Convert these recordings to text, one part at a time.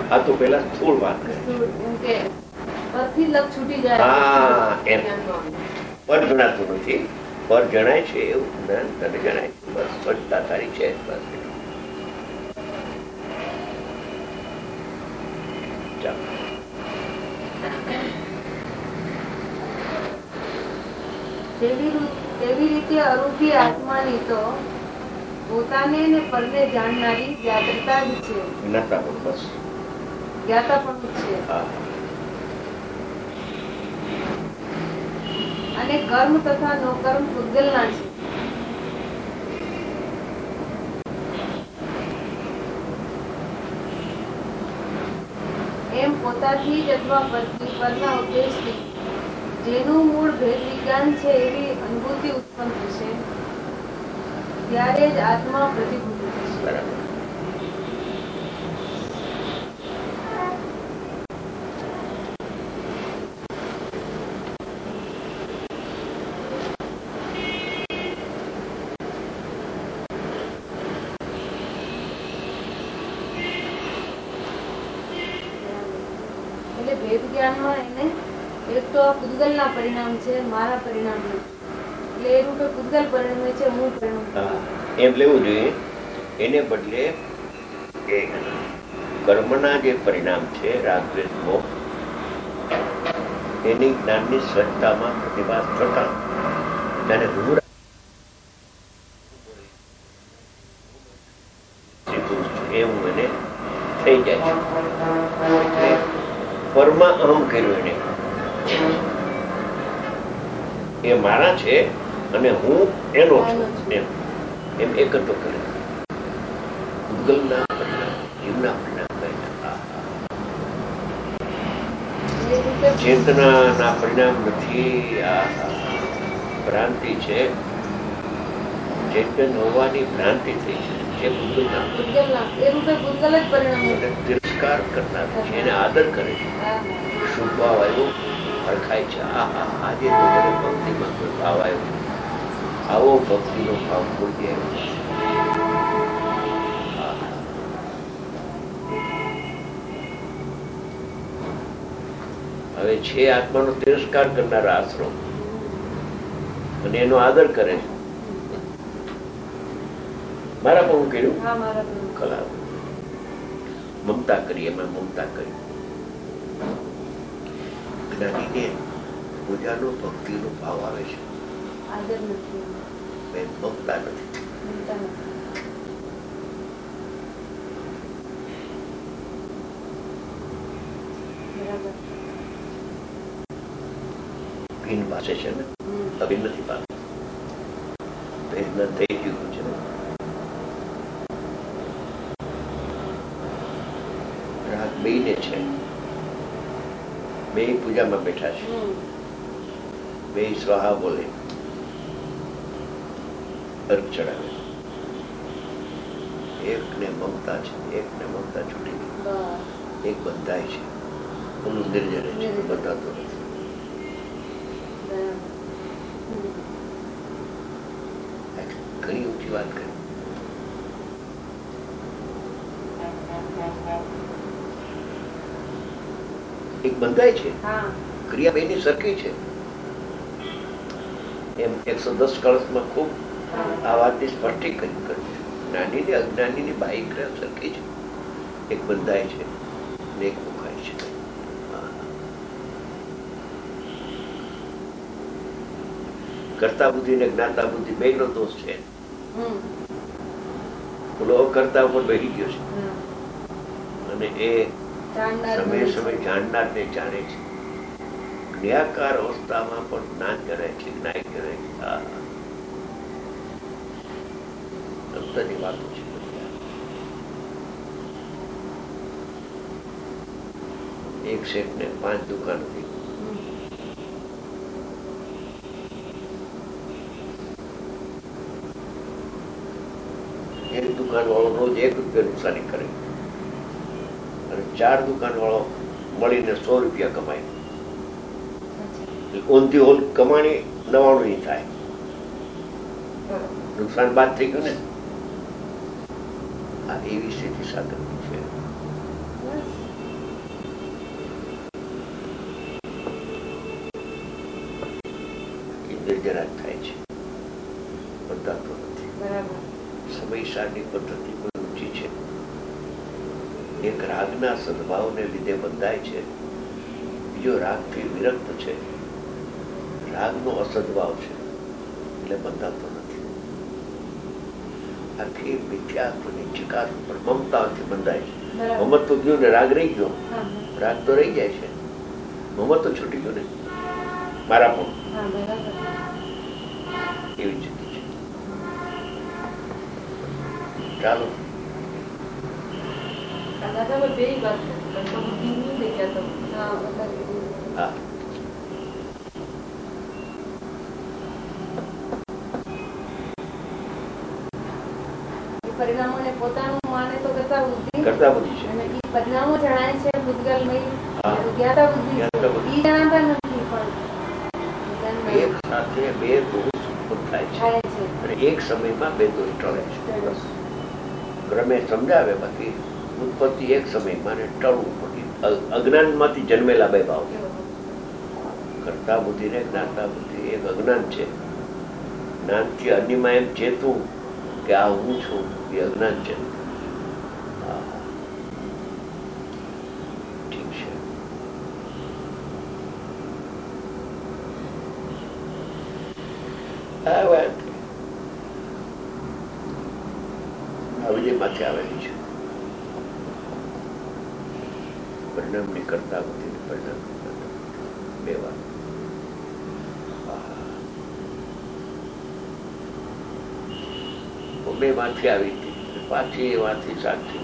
આ તો પેલા સ્થૂળ વાત કરે પર જણાતું નથી, પર જણાય છે એવું જ્ઞાન તને જણાય છે. બસ સ્વચ્છતા તારી છે. બસ તેવી રીતે અરૂપી આત્માની તો પોતાને ને પરને જાણનારી જ્ઞાતા જ છે. બસ જ્ઞાતા પણ છે. અને કર્મ તથા નોકર્મ પૂતગલના છે. એમ પોતાથી જ અથવા પરના ઉપદેશથી જેનું મૂળ ભેદ વિજ્ઞાન છે એવી અનુભૂતિ ઉત્પન્ન થશે, ત્યારે જ આત્મા પ્રતિભૂત થશે. બરાબર. એટલે ભેદ જ્ઞાનમાં એને એક તો આ પૂતગલના પરિણામ છે, મારા પરિણામ નથી. એટલે એ રૂપે પૂતગલ પરિણમે છે, હું પરિણામ એમ લેવું જોઈએ. એને બદલે કર્મના જે પરિણામ છે રાગદ્વેષ મોહ, એની જ્ઞાનની સ્વચ્છતામાં પ્રતિભાસ થતા ત્યારે હું પુરુષ છું એવું એને થઈ જાય છે. એટલે પરમાં અહમ કર્યું એને, એ મારા છે અને હું એનો છું એમ એકત્વ કરે. ભૂતગલના પરિણામ જીવના પરિણામ કર્યા. ચેતનાના પરિણામ નથી. ભ્રાંતિ છે. ચેતન હોવાની ભ્રાંતિ થઈ છે. તિરસ્કાર કરનાર છે, એને આદર કરે છે. શુભ ભાવ આવ્યો, હરખાય છે. આજે તો મને ભક્તિમાં કોઈ ભાવ આવ્યો, આવો ભક્તિનો ભાવ કોઈ આવ્યો. હવે છે આત્માનો તિરસ્કાર કરનારા આશ્રમ અને એનો આદર કરે છે. મારા પણ કર્યું ખલાસ મમતા કરી, એમાં મમતા કરી. જ્ઞાનીને પૂજાનો ભક્તિનો ભાવ આવે છે, મમતા નથી. ભીન ભાષે છે ને, અભિન નથી પામતું. ભેદના થઈ ચૂક્યું છે ને. રાગ બેયને છે, બે પૂજામાં બેઠા છે, બે સ્વાહા બોલે, અર્ઘ ચડાવે. એકને મમતા છે, એકને મમતા છૂટી ગઈ. એક બંધાય છે, ઓલું નિર્જરે છે, બંધાતો નથી. ઘણી ઊંચી વાત કરી. એક બંધાય છે, ક્રિયા બેની સરખી છે. એમ 110 કળશમાં ખૂબ આ વાતની સ્પષ્ટીકરણ કર્યું છે. જ્ઞાની ને અજ્ઞાની ની બાહ્ય ક્રિયા સરખી છે. એક બંધાય છે ને એક મુકાય છે. કર્તા બુદ્ધિ ને જ્ઞાતા બુદ્ધિ બે નો દોષ છે. ઓલો અકર્તા ઉપર બેસી ગયો છે અને એ સમય સમય જાણનાર ને જાણે છે. જ્ઞાકાર અવસ્થામાં પણ જ્ઞાન જણાય છે, જ્ઞાય જણાય છે. અંતરની વાતો છે બધી. એક શેઠ ને 5 દુકાન હતી. એક દુકાન વાળો રોજ 1 રૂપિયા નુકસાની કરે અને 4 દુકાન વાળો મળીને 100 રૂપિયા કમાય. ઊંધી હોલ કમાણી 99 થાય. નુકસાન બાદ થઈ ગયું ને. આ એવી સ્થિતિ સાધકની છે. નિશાળની પદ્ધતિ કોઈ ઊંચી છે. એક રાગના સદભાવને લીધે બંધાય છે, બીજો રાગથી વિરક્ત છે, રાગનો અસદભાવ છે એટલે બંધાતો નથી. આખી મિથ્યાત્વની ચિકાસ ઉપર મમતાથી બંધાય છે. મમત તો ગયું ને રાગ રહી ગયો, રાગ તો રહી જાય છે, મમત તો છૂટી ગયું ને મારા પણ એવી સ્થિતિ છે. ચાલો હા પરિણામોને પોતાનું માને તો કરતા બુદ્ધિ છે અને એ પરિણામો જણાય છે ભૂતગલમય જ્ઞાતા બુદ્ધિ ઈ જણાતા નથી. પણ એક સાથે બે દોષ ઉત્પન્ન થાય છે અને એક સમયમાં બે દોષ ટળે છે. ક્રમે સમજાવે બાકી ઉત્પત્તિ એક સમયમાં ને ટળવું પડે. અજ્ઞાનમાંથી જન્મેલા બે ભાવ છે. કરતા બુદ્ધિ ને જ્ઞાતા બુદ્ધિ એક અજ્ઞાન છે. જ્ઞાનથી અન્યમાં એમ ચેતું કે આ હું છું એ અજ્ઞાન છે. ઠીક છે. આ વાત અવિજય માંથી આવેલી છે. પરિણામની કરતા બુદ્ધિ પરિણામ બે વાત બે માંથી આવી હતી પાછી એમાંથી સાક્ષી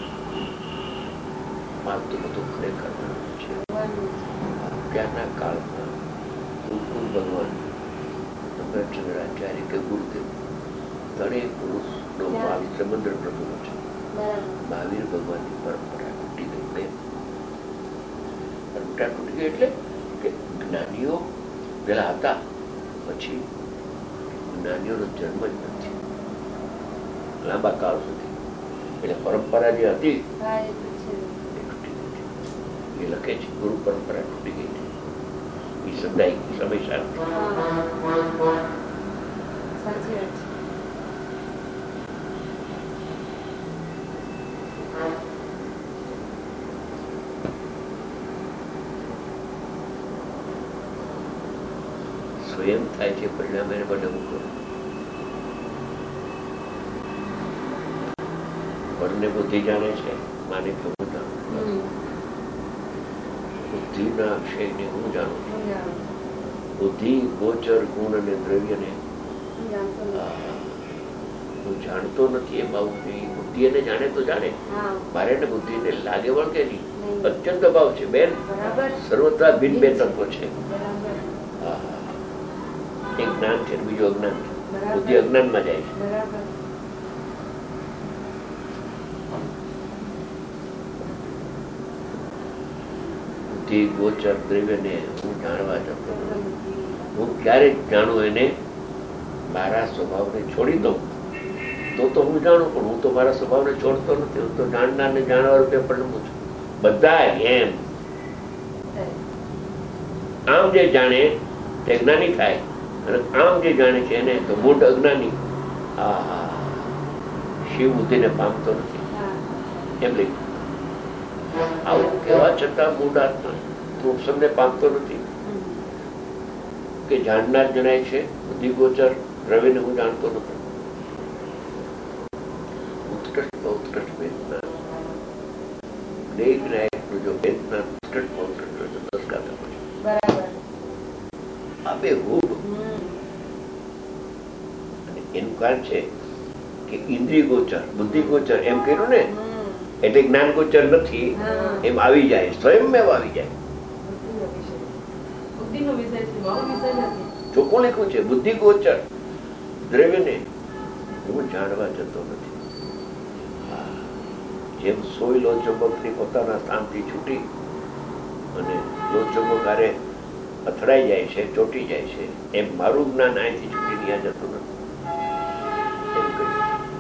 માનતું બધું ખરેખર છે. અત્યારના કાળમાં બિલકુલ ભગવાન ચંદ્રાચાર્ય કે ગુરુદેવ ત્રણેય પુરુષનો ભાવ સમુદ્ર પ્રભુનો છે. મહાવીર ભગવાનની પરંપરા તૂટી ગઈ. પરંપરા તૂટી ગઈ એટલે કે જ્ઞાનીઓ પેલા હતા, પછી જ્ઞાનીઓનો જન્મ જ નથી લાંબા કાળ સુધી. એટલે પરંપરા જે હતી એ તૂટી ગઈ. એ લખે છે ગુરુ પરંપરા તૂટી ગઈ છે. એ સમજાય સમય સાથે. સ્વયં થાય છે પરિણામ એને બને મૂકો. પરને બુદ્ધિ જાણે છે, માને કે હું જાણું. બુદ્ધિના વિષયને હું જાણું છું. બુદ્ધિ ગોચર ગુણ અને દ્રવ્યને હું જાણતો નથી. એમ આવું નહીં. બુદ્ધિ એને જાણે તો જાણે, મારે ને બુદ્ધિને લાગે વળગે નહીં. અત્યંત અભાવ છે બેન. સર્વતા ભિન્ન બે તત્વ છે. એક જ્ઞાન છે બીજું અજ્ઞાન છે. બુદ્ધિ અજ્ઞાનમાં જાય છે. બુદ્ધિ ગોચર દ્રવ્યને હું જાણવા જતો નથી. હું ક્યારે જાણું એને? મારા સ્વભાવને છોડી દઉં તો હું જાણું, પણ હું તો મારા સ્વભાવને છોડતો નથી. હું તો જાણનાર ને જાણવા રૂપે પરિણમું છું. બધા એમ આમ જે જાણે તે જ્ઞાની થાય અને આમ જે જાણે છે એને તો મૂળ અજ્ઞાની. શિવ બુદ્ધિને પામતો નથી એમ લઈ આવું કેવા છતાં મૂળ આત્મા વૃક્ષને પામતો નથી કે જાણનાર જણાય છે. બુદ્ધિ ગોચર દ્રવ્યને હું જાણતો નથી. ઉત્કૃષ્ટમાં ઉત્કૃષ્ટ વેદના જો વેદના ઉત્કૃષ્ટમાં ઉત્કૃષ્ટ હોય તો 10 ગાતા પછી આ બે ખૂબ એનું કારણ છે કે ઇન્દ્રિય ગોચર બુદ્ધિ ગોચર એમ કર્યું ને એટલે જ્ઞાન ગોચર નથી એમ આવી જાય, સ્વયંમેવ આવી જાય. ચોખ્ખું લખ્યું છે બુદ્ધિ ગોચર દ્રવ્યને હું જાણવા જતો નથી. જેમ સોય લોચુંબકથી પોતાના સ્થાનથી છૂટી અને લોચુંબક હારે અથડાઈ જાય છે, ચોટી જાય છે, એમ મારું જ્ઞાન અહીંથી છૂટી ત્યાં જતું નથી એમ કહ્યું.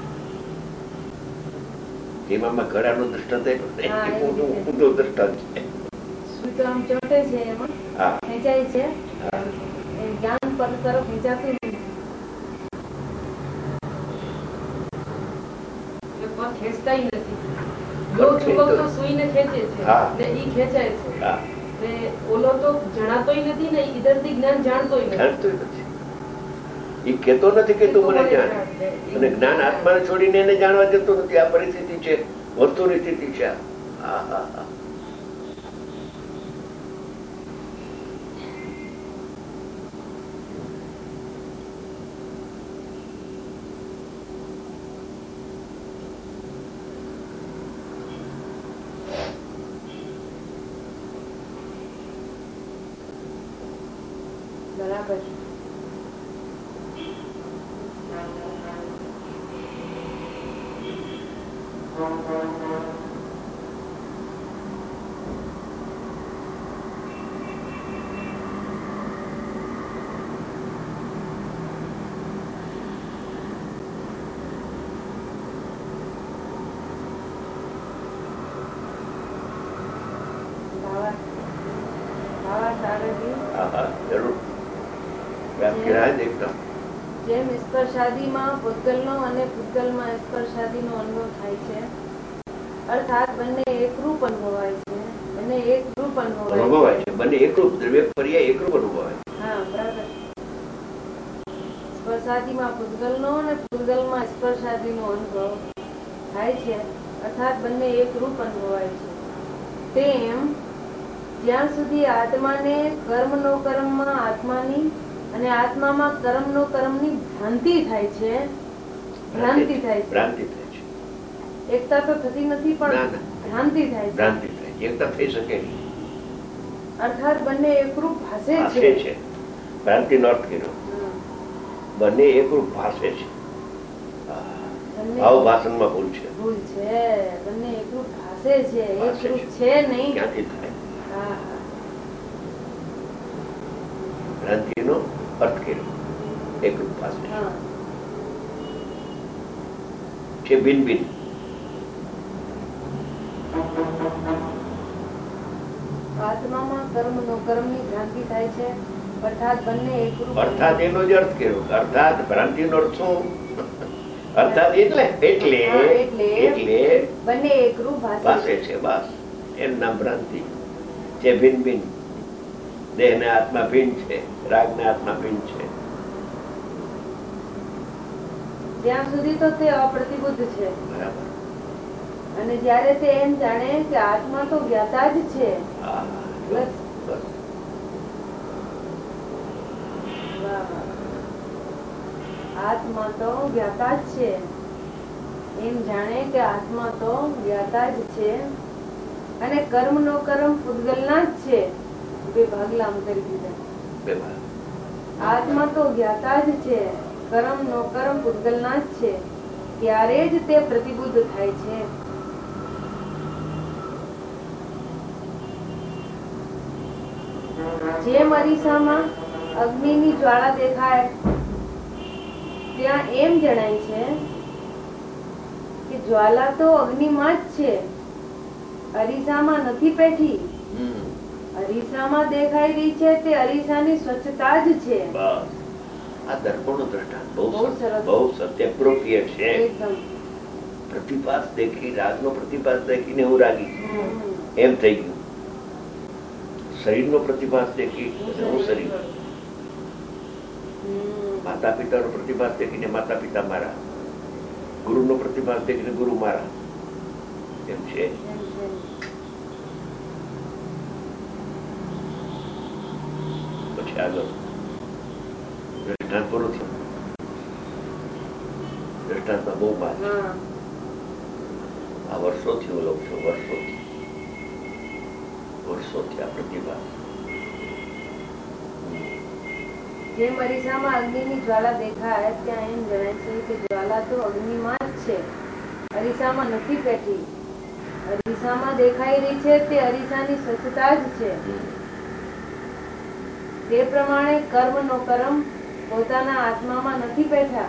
તેમાં ઘડાનું દ્રષ્ટાંત ઊંધું દ્રષ્ટાંત છે. આમાં ખેંચતાય નથી. લોક ચુંબક તો સુઈને ખેંચે છે ને ઈ ખેંચાય છે ને ઓલો તો જણાતોય નથી ને ઈધરથી જ્ઞાન જાણતોય નથી. એ કેતો નથી કે તું મને જાણ, અને જ્ઞાન આત્માને છોડીને એને જાણવા જતું નથી. આ પરિસ્થિતિ છે, વસ્તુની સ્થિતિ છે. હા હા હા. બરાબર. જેમ સ્પર્શાદીમાં પૂતગલનો અને પૂતગલમાં સ્પર્શાદીનો અનુભવ થાય છે, અર્થાત બંને એકરૂપ અનુભવાય છે. બંને એકરૂપ અનુભવાય છે. બંને એકરૂપ, દ્રવ્ય પર્યાય એકરૂપ અનુભવાય. હા, બરાબર. સ્પર્શાદીમાં પૂતગલનો અને પૂતગલમાં સ્પર્શાદીનો અનુભવ થાય છે, અર્થાત બંને એકરૂપ અનુભવાય છે. તેમ જ્યાં સુધી આત્માને કર્મનો કર્મમાં આત્માની અને આત્મામાં કર્મનો કર્મની ભ્રાંતિ થાય છે, એકતા તો થતી નથી, પણ ભ્રાંતિ થાય છે. એકતા થઈ શકે નહીં, અર્થાત બંને એકરૂપ ભાસે છે. ભ્રાંતિનો અર્થ કર્યો. બંને એકરૂપ ભાસે છે. ભાવ ભાષણમાં ભૂલ છે. બંને એકરૂપ ભાસે છે, એકરૂપ છે નહીં. ક્યાંથી થાય? ભ્રાંતિનો અર્થ કર્યો. એકરૂપ ભાસે છે, ભિન્ન ભિન્ન. આત્મામાં કર્મનો કર્મની ભ્રાંતિ થાય છે, અર્થાત બંને એકરૂપ. અર્થાત એનો જ અર્થ કર્યો. અર્થાત ભ્રાંતિનો અર્થ શું? અર્થાત એટલે બંને એકરૂપ ભાષે છે. બસ એનું નામ ભ્રાંતિ છે. ભિન્ન ભિન્ન. દેહ ને આત્મા ભિન્ન છે, રાગ ને આત્મા ભિન્ન છે. ત્યાં સુધી તો તે અપ્રતિબુદ્ધ છે. બરાબર. અને જ્યારે તે એમ જાણે કે આત્મા તો જ્ઞાતા જ છે, આત્મા તો જ્ઞાતા જ છે, એમ જાણે કે આત્મા તો જ્ઞાતા જ છે, અને કર્મ નો કર્મ પૂતગલના જ છે. બે ભાગલામાં કરી દીધા. આત્મા તો જ્ઞાતા જ છે, કર્મ નો કર્મ પૂતગલના જ છે, ત્યારે જ તે પ્રતિબુદ્ધ થાય છે. જેમ અરીસામાં અગ્નિની જ્વાળા દેખાય ત્યાં એમ જણાય છે કે જ્વાલા તો અગ્નિમાં જ છે, અરીસામાં નથી પેઠી. અરીસામાં દેખાઈ રહી છે તે અરીસાની સ્વચ્છતા જ છે. આ દર્પણનું દ્રષ્ટાંત બહુ સરસ એપ્રોપ્રિએટ છે. પ્રતિભાસ દેખી, રાગનો પ્રતિભાસ દેખીને હું રાગી એમ થઈ ગયું. શરીરનો પ્રતિભાસ દેખી હું શરીર. માતા પિતાનો પ્રતિભાસ દેખીને માતા પિતા મારા, ગુરુનો પ્રતિભાસ દેખીને ગુરુ મારા, એમ છે. પછી આગળ દ્રષ્ટાંત પૂરું થયું. દ્રષ્ટાંતમાં બહુ વાત છે. આ વર્ષોથી હું લઉં છું, વર્ષોથી આ પ્રતિભાસ. જેમ અરીસામાં અગ્નિની જ્વાલા દેખાય ત્યાં એમ જણાય છે કે જ્વાલા તો અગ્નિમાં જ છે, અરીસામાં નથી પેઠી. અરીસામાં દેખાઈ રહી છે તે અરીસાની સ્વચ્છતા જ છે. તે પ્રમાણે કર્મ નો કર્મ પોતાના આત્મામાં નથી બેઠા.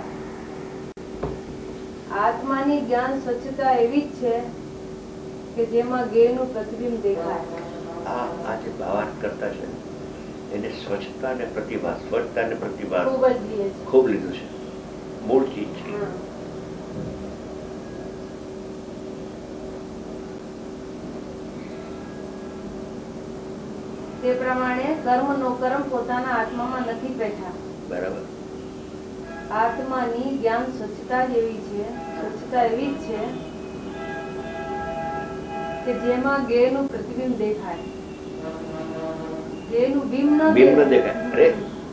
આત્માની જ્ઞાન સ્વચ્છતા એવી જ છે કે જેમાં ગેરનું પ્રતિબિંબ દેખાય. આ જે ભાવાર્થ કરતા છે એને સ્વચ્છતા ને પ્રતિભાસ, સ્વચ્છતા ને પ્રતિભાસ ખૂબ લીધું છે. મૂળ ચીજ છે. તે પ્રમાણે કર્મ નો કર્મ પોતાના આત્મામાં નથી બેઠા. બરાબર. આત્માની જ્ઞાન સ્વચ્છતા જ એવી છે, સ્વચ્છતા એવી જ છે કે જેમાં જ્ઞેયનું પ્રતિબિંબ દેખાય. જ્ઞેયનું બિંબ ન દેખાય. અરે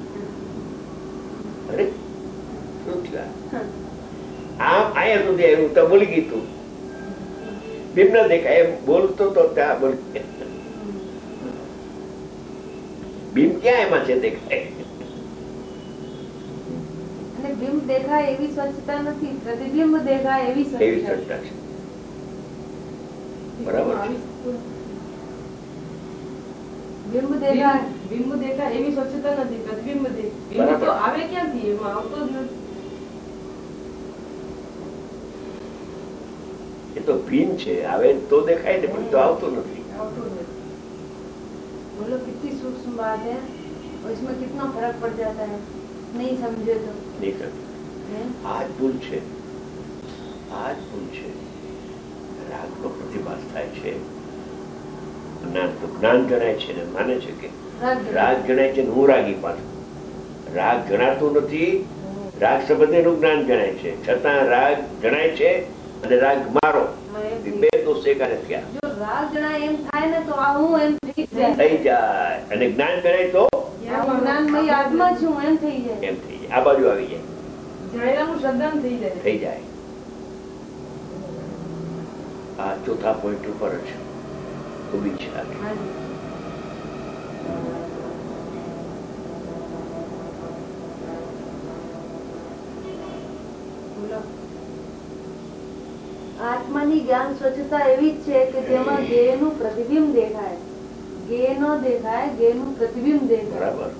અરે શું થયું? આમ અહીંયા સુધી આવ્યું તો બોલી ગઈ તું. બિંબ ન દેખાય એમ બોલતો તો ત્યાં બોલી. બિંબ ક્યાં એમાં છે દેખાય? અને બિંબ દેખાય એવી સ્વચ્છતા નથી, પ્રતિબિંબ દેખાય એવી સ્વચ્છતા છે. બરાબર. બિંબ દેખાય એવી સ્વચ્છતા નથી, પ્રતિબિંબ બિંબ તો આવે ક્યાંથી? એમાં આવતો જ નથી. એ તો ભીન છે, આવે તો દેખાય ને, પણ તો આવતો નથી. बोलो कितनी सूक्ष्म बात है और इसमें कितना फर्क पड़ जाता है, नहीं समझे तो नहीं समझे. आज ભૂલ છે, આજ ભૂલ છે. રાગનો પ્રતિભાસ થાય છે, જ્ઞાન જણાય છે ને માને છે કે રાગ જણાય છે, હું રાગી પાછું. રાગ જણાતું નથી, રાગ સંબંધીનું જ્ઞાન જણાય છે, છતાં રાગ જણાય છે અને રાગ મારો બે તો શેકા થયા. જો રાગ જણાય એમ થાય ને તો આ હું એમ થઈ જાય, અને જ્ઞાન જણાય તો જ્ઞાનમય આત્મા છું એમ થઈ જાય. એમ થઈ જાય, આ બાજુ આવી જાય, જાણ્યાનું શ્રદ્ધાન થઈ જાય. થઈ જાય. આ ચોથા પોઈન્ટ ઉપર જ ઉભી છે. આત્માની જ્ઞાન સ્વચ્છતા એવી જ છે કે જેમાં જ્ઞેયનું પ્રતિબિંબ દેખાય. જ્ઞેય ન દેખાય, જ્ઞેયનું પ્રતિબિંબ દેખાય. બરાબર.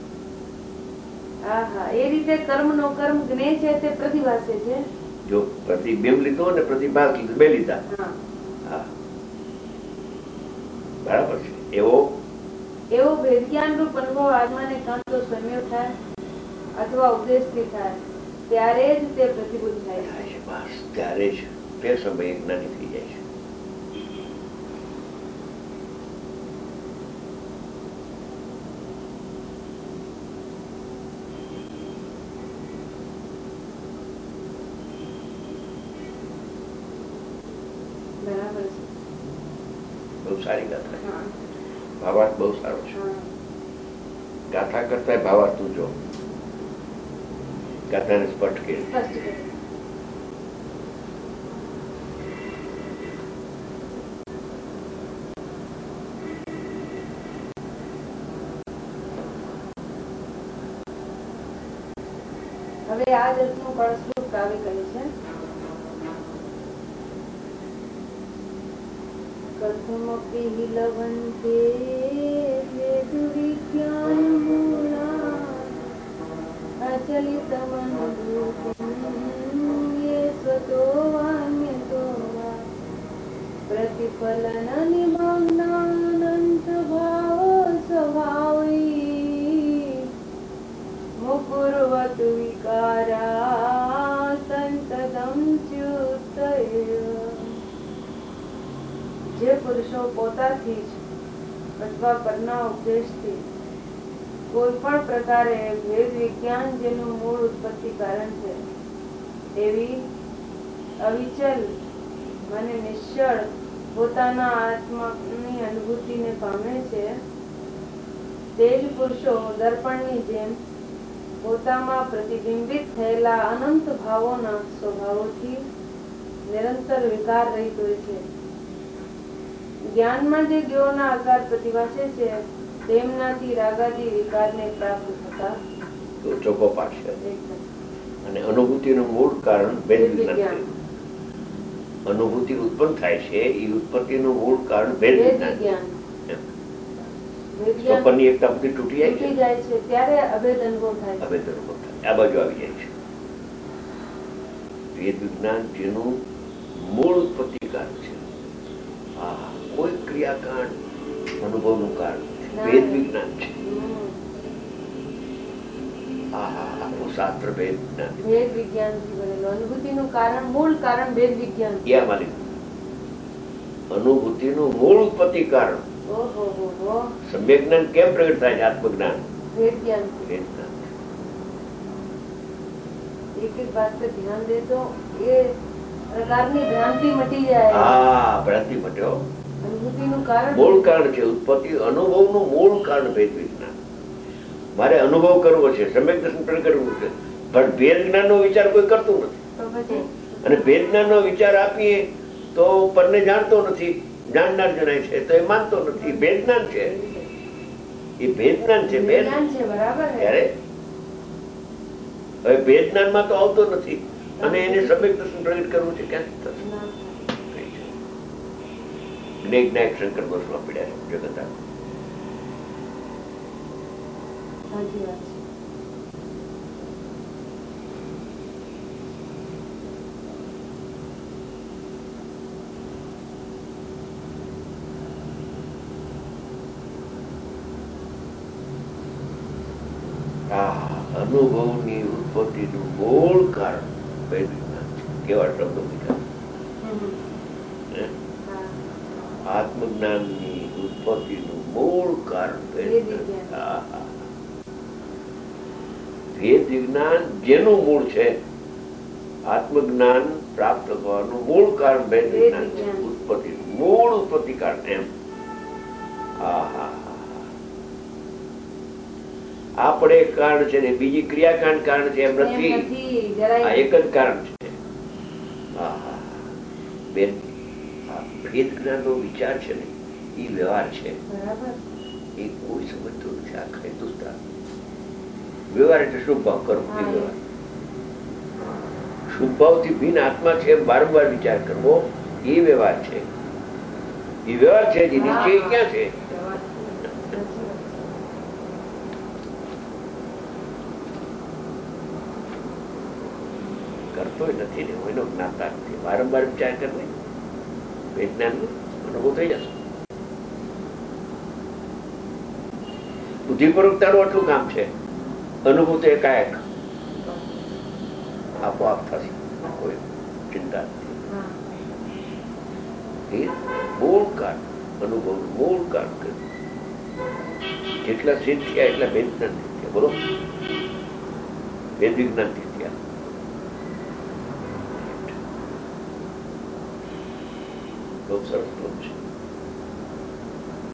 આહા, એ રીતે કર્મ નો કર્મ જ્ઞેય છે તે પ્રતિભાસે છે. જો પ્રતિબિંબ લીધો અને પ્રતિભાસ લીધો, બે લીધા. હા, બરાબર છે. એવો ભેદજ્ઞાન રૂપ અનુભવ આત્માને કાં તો સ્વયં થાય અથવા ઉપદેશથી થાય, ત્યારે જ તે પ્રતિબિંબ થાય છે. બસ ત્યારે જ તે સમયે જ્ઞાની થઈ જાય છે. બરાબર છે. બહુ સારી ગાથા, ભાવાર્થ બહુ સારો છે. ગાથા કરતા ભાવાર્થ તું જો, ગાથાને સ્પષ્ટ કરી. હવે આ 10મું કળશ્લોક કાવ્ય કહે છે. કથમપિ લવંતે વેદ વિજ્ઞાનમૂલા અચલિતમનુભૂતિં યે સ્વતો વાન્યતો વા પ્રતિફલન નિમગ્નાનંત ભાવો સ્વભાવી મુકુર્વત વિકારા સંતદમ ચ્યુતય. જે પુરુષો પોતાથી જ અથવા પરના ઉપદેશથી કોઈ પણ પ્રકારે ભેદ વિજ્ઞાન જેનું મૂળ ઉત્પત્તિ કારણ છે એવી અવિચલ મને નિશ્ચળ પોતાના આત્માની અનુભૂતિને પામે છે, તે જ પુરુષો દર્પણની જેમ પોતામાં પ્રતિબિંબિત થયેલા અનંત ભાવોના સ્વભાવોથી નિરંતર વિકાર રહિત હોય છે. જ્ઞાનમાં જે જ્ઞેયોના આકાર પ્રતિભાસે છે તેમનાથી રાગાદી વિકારને પ્રાપ્ત થતા ચોખ્ખો પાઠ છે. અને અનુભૂતિનું મૂળ કારણ ભેદ વિજ્ઞાન. અનુભૂતિ ઉત્પન્ન થાય છે, એ ઉત્પત્તિનું મૂળ કારણ ભેદ વિજ્ઞાન. સ્વપ્નની એકતા બધી તૂટી જાય છે ત્યારે અભેદ અનુભવ થાય છે. અભેદ અનુભવ થાય, આ બાજુ આવી જાય છે. ભેદ વિજ્ઞાન જેનું મૂળ ઉત્પત્તિ કારણ છે. કોઈ ક્રિયાકાંડ અનુભવનું કારણ ભેદ વિજ્ઞાન છે. આખું શાસ્ત્ર ભેદ વિજ્ઞાનથી બનેલું. અનુભૂતિનું કારણ, મૂળ કારણ ભેદ વિજ્ઞાન. અનુભૂતિનું મૂળ ઉત્પત્તિ કારણ ઓહો હો હો. સમ્યક જ્ઞાન કેમ પ્રગટ થાય છે? આત્મજ્ઞાન, ભેદ જ્ઞાન. ભેદ જ્ઞાન. એક એક વાત પર ધ્યાન દે તો એ પ્રકારની ભ્રાંતિ મટી જાય. હા, ભ્રાંતિ મટ્યો. અનુભૂતિનું કારણ મૂળ કારણ છે ઉત્પત્તિ, અનુભવનું મૂળ કારણ ભેદ વિજ્ઞાન. મારે અનુભવ કરવો છે, સમ્યક દર્શન પ્રગટ કરવું છે, પણ ભેદ જ્ઞાનનો વિચાર કોઈ કરતું નથી. તો પછી અને ભેદ જ્ઞાનનો વિચાર આપીએ તો પરને જાણતો નથી, જાણનાર જણાય છે તો એ માનતો નથી. ભેદ જ્ઞાન છે, એ ભેદ જ્ઞાન છે. ભેદ જ્ઞાન છે, બરાબર. ત્યારે હવે ભેદ જ્ઞાનમાં તો આવતો નથી અને એને સમ્યક દર્શન પ્રગટ કરવું છે, ક્યાંથી થશે? જ્ઞાયક શંકર દોષમાં પડ્યા છે જગત. સાચી વાત છે. અનુભવની ઉત્પત્તિનું મૂળ કારણ ભેદ વિજ્ઞાન છે. કેવા શબ્દો મૂક્યા! આત્મજ્ઞાનની ઉત્પત્તિનું મૂળ કારણ ભેદ વિજ્ઞાન. ભેદ વિજ્ઞાન જેનું મૂળ છે, આત્મજ્ઞાન પ્રાપ્ત થવાનું મૂળ કારણ ભેદ વિજ્ઞાન છે. ઉત્પત્તિનું મૂળ ઉત્પત્તિ કારણ એમ. આપણે કારણ છે ને બીજી ક્રિયાકાંડ કારણ છે એમ નથી. આ એક જ કારણ છે. ભેદ જ્ઞાન નો વિચાર છે ને એ વ્યવહાર છે. એ કોઈ સમજતું નથી. આખા હિન્દુસ્તાન વ્યવહાર એટલે શુભ ભાવ કરવો, એ વ્યવહાર. શુભ ભાવ થી ભિન્ન આત્મા છે વારંવાર વિચાર કરવો, એ વ્યવહાર છે. એ વ્યવહાર છે. જે નિશ્ચય ક્યાં છે? કરતો નથી ને એનો જ્ઞાતા નથી. વારંવાર વિચાર કરવે, વિજ્ઞાન નો અનુભવ થઈ જશે. બુદ્ધિપૂર્વક તારું આટલું કામ છે, અનુભવ તો એકાએક આપોઆપ થશે, કોઈ ચિંતા નથી. મૂળ કારણ, અનુભવ મૂળ કારણ કર્યું. જેટલા સિદ્ધ થયા એટલા ભેદ જ્ઞાન થી થયા. બોલો, ભેદ વિજ્ઞાન થી થયા. બહુ સરસ શ્લોક છે.